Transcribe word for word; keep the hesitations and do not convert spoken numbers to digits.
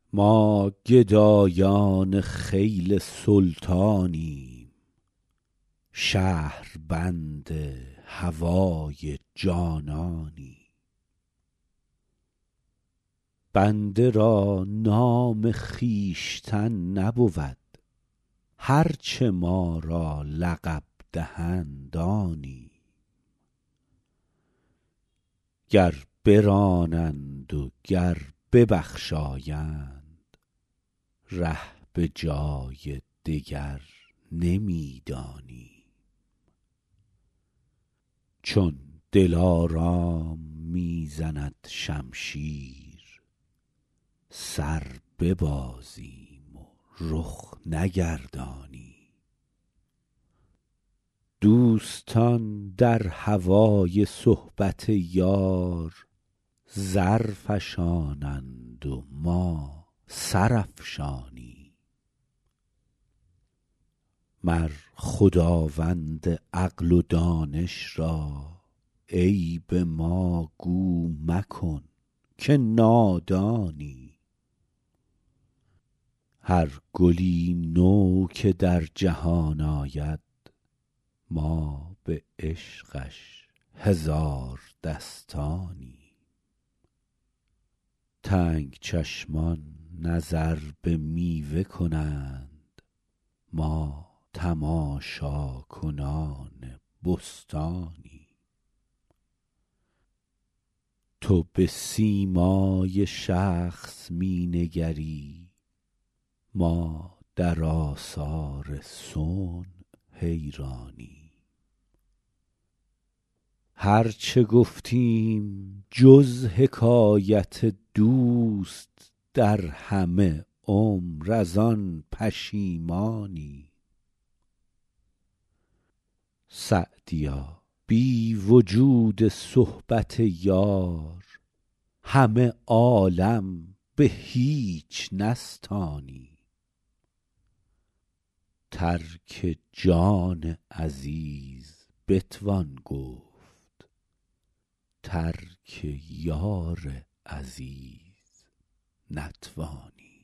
ما گدایان خیل سلطانیم، شهربند هوای جانانیم. بنده را نام خویشتن نبود، هر چه ما را لقب دهند آنیم. گر برانند و گر ببخشایند، ره به جای دگر نمی دانیم. چون دلارام می زند شمشیر، سر ببازیم و رخ نگردانیم. دوستان در هوای صحبت یار، زر فشانند و ما سر افشانیم. مر خداوند عقل و دانش را، عیب ما گو مکن که نادانیم. هر گلی نو که در جهان آید، ما به عشقش هزار دستانیم. تنگ چشمان نظر به میوه کنند، ما تماشاکنان بستانیم. تو به سیمای شخص می نگری، ما در آثار صنع حیرانیم. هر چه گفتیم جز حکایت دوست، در همه عمر از آن پشیمانیم. سعدیا بی وجود صحبت یار، همه عالم به هیچ نستانیم. ترک جان عزیز بتوان گفت، ترک یار عزیز نتوانی.